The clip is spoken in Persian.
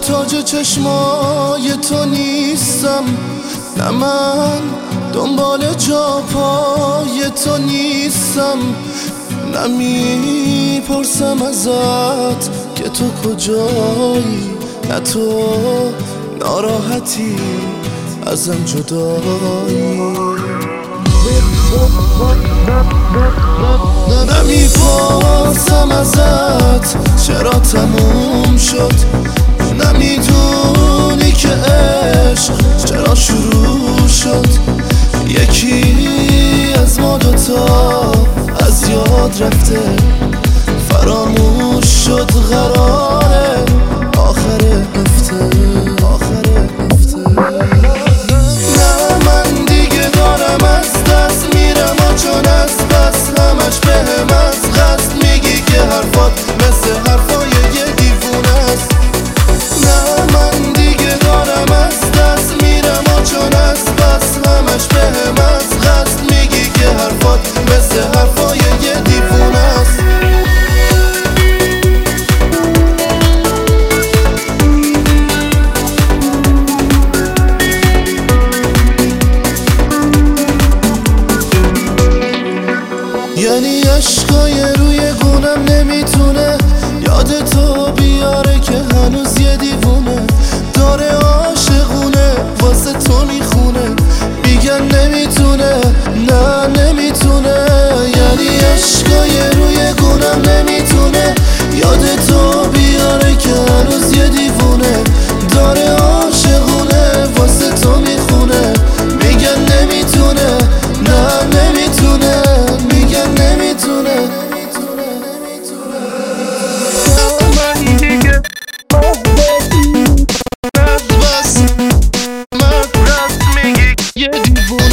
تاج چشمای تو نیستم، نه من دنبال جا پای تو نیستم، نه میپرسم ازت که تو کجایی، نه تو ناراحتی ازم جدایی، نمیپرسم ازت چرا تموم شد، نمیدونی که عشق چرا شروع شد، یکی از ما دوتا از یاد رفته، فراموش شد قراره آخر هفته. نه من دیگه دارم از دست میرم و چون از بس همش بهم از قصد میگی که حرفات مثل حرفای یه دیوونه است. نه من دیگه دارم از دست میرم و چون از بس همش بهم از قصد میگی که حرفات مثل حرفای یه دیوونه است. یعنی عشقای روی گونم نمیتونه یاد تو بیاره که هنوز یه دیوونه داره عاشقونه واسه تو میخونه، میگن نمیتونه، نه نمیتونه. یعنی عشقای روی گونم نمیتونه یاد تو بیاره که هنوز یه دیوونه داره عاشقونه واسه تو میخونه، میگن نمیتونه، نه نمیتونه، میگن نمیتونه. من دیگه بس من راست میگی یه دیوونه